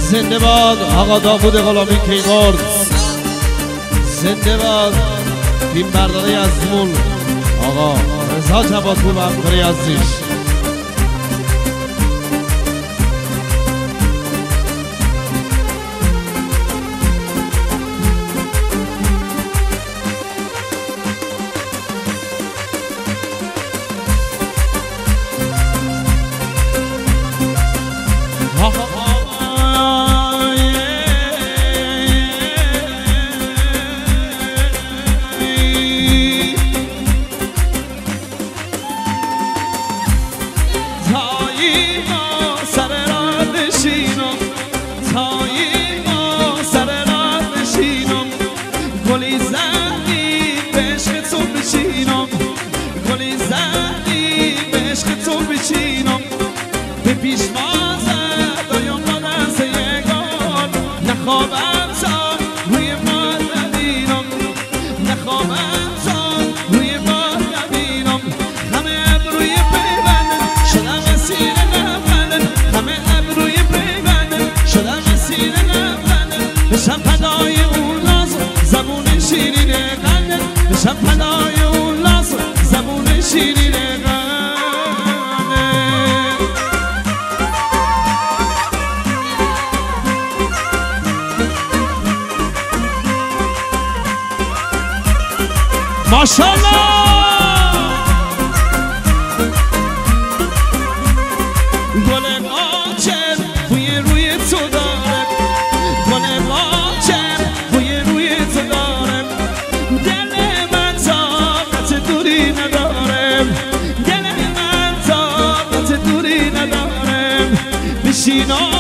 زنده باد آقا داوود غلامی کیبورد، زنده باد فیلم برداری یزدمون آقا رضا جوادپور و همکار یزدیش. بشم فدای اون لاز زبون شیرین قلبت، بشم فدای اون لاز زبون شیرین قلبت. ماشاءالله گل آچر بوی روی تو داره، گل آچر بوی روی تو داره، دل من طاقت دوری نداره، دل من طاقت دوری نداره. بشین